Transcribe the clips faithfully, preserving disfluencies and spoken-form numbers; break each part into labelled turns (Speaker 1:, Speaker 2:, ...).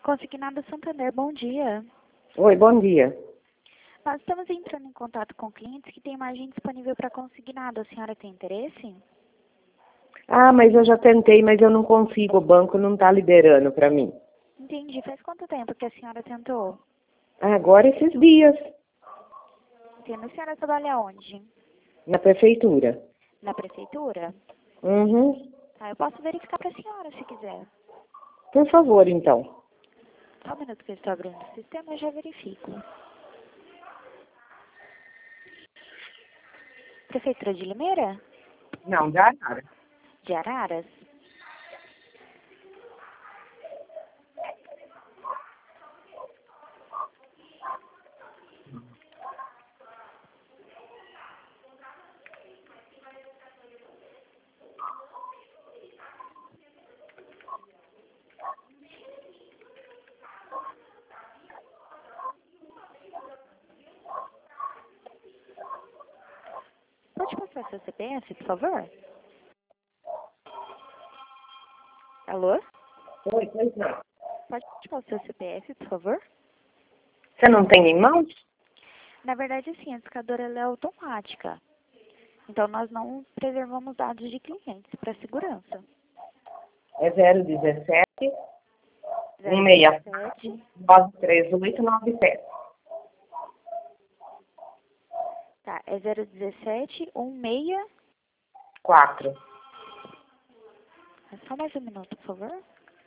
Speaker 1: Consignado Santander, bom dia.
Speaker 2: Oi, bom dia.
Speaker 1: Nós estamos entrando em contato com clientes que têm margem disponível para consignado. A senhora tem interesse?
Speaker 2: Ah, mas eu já tentei, mas eu não consigo, o banco não está liberando para mim.
Speaker 1: Entendi. Faz quanto tempo que a senhora tentou?
Speaker 2: Agora esses dias,
Speaker 1: Entendo. A senhora trabalha onde?
Speaker 2: na prefeitura.
Speaker 1: Na prefeitura?
Speaker 2: Uhum.
Speaker 1: Tá, eu posso verificar para a senhora se quiser.
Speaker 2: Por favor, então.
Speaker 1: Só um minuto que eu estou abrindo o sistema e eu já verifico. Prefeitura de Limeira?
Speaker 2: Não, dá nada.
Speaker 1: De Araras? Pode passar seu C P F, por favor? Alô?
Speaker 2: Oi, pois não.
Speaker 1: Pode passar seu C P F, por favor?
Speaker 2: Você não tem em mãos?
Speaker 1: Na verdade, sim, a discadora ela é automática. Então, nós não preservamos dados de clientes para segurança.
Speaker 2: É zero dezessete,
Speaker 1: zero
Speaker 2: um seis
Speaker 1: sete.
Speaker 2: nove três oito nove sete.
Speaker 1: Tá, é zero dezessete, um seis.
Speaker 2: quatro.
Speaker 1: É só mais um minuto, por favor.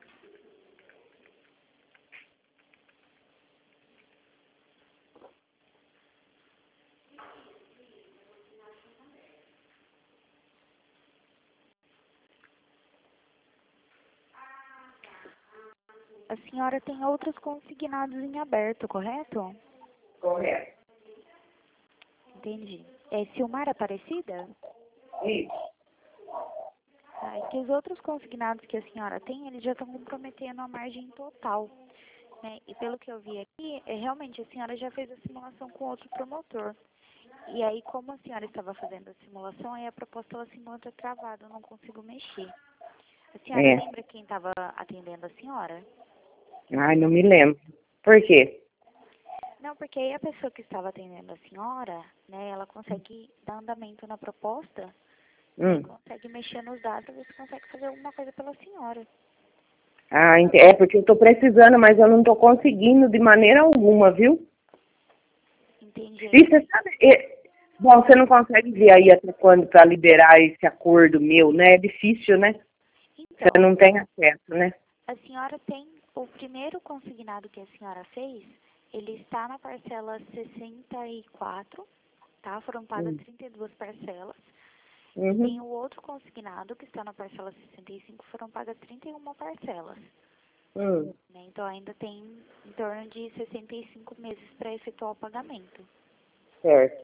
Speaker 1: A senhora tem outros consignados em aberto, correto?
Speaker 2: Correto.
Speaker 1: Entendi. É Silmar Aparecida?
Speaker 2: Isso.
Speaker 1: Tá, e que os outros consignados que a senhora tem, eles já estão comprometendo a margem total. Né? E pelo que eu vi aqui, é, realmente a senhora já fez a simulação com outro promotor. E aí, como a senhora estava fazendo a simulação, aí a proposta ela se encontra travada, eu não consigo mexer. A senhora
Speaker 2: É.
Speaker 1: lembra quem estava atendendo a senhora?
Speaker 2: Ai, não me lembro. Por quê?
Speaker 1: Não, porque aí a pessoa que estava atendendo a senhora, né, ela consegue dar andamento na proposta,
Speaker 2: Hum.
Speaker 1: consegue mexer nos dados e consegue fazer alguma coisa pela senhora.
Speaker 2: Ah, ent- é porque eu estou precisando, mas eu não estou conseguindo de maneira alguma, viu?
Speaker 1: Entendi.
Speaker 2: E você sabe, é, bom, você não consegue ver aí até quando para liberar esse acordo meu, né? É difícil, né? Você
Speaker 1: Então,
Speaker 2: não tem acesso, né?
Speaker 1: a senhora tem o primeiro consignado que a senhora fez, ele está na parcela sessenta e quatro, tá? Foram pagas
Speaker 2: Hum.
Speaker 1: trinta e duas parcelas. E
Speaker 2: Uhum.
Speaker 1: tem o outro consignado que está na parcela sessenta e cinco, foram pagas trinta e uma parcelas.
Speaker 2: Hum.
Speaker 1: Né? Então ainda tem em torno de sessenta e cinco meses para efetuar o pagamento.
Speaker 2: Certo.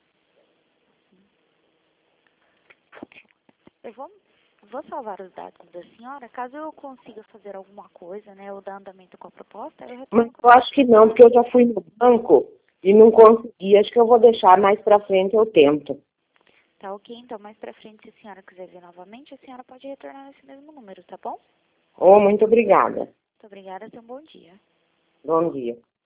Speaker 1: Eu vou, vou salvar os dados da senhora, caso eu consiga fazer alguma coisa, né, ou dar andamento com a proposta, eu
Speaker 2: Mas
Speaker 1: retorno com
Speaker 2: eu acho que não, porque eu já fui no banco e não consegui. Acho que eu vou deixar mais para frente, eu tento.
Speaker 1: Tá ok? Então, mais pra frente, se a senhora quiser ver novamente, a senhora pode retornar nesse mesmo número, tá bom?
Speaker 2: Oh, muito obrigada.
Speaker 1: Muito obrigada, tenha um bom dia.
Speaker 2: Bom dia.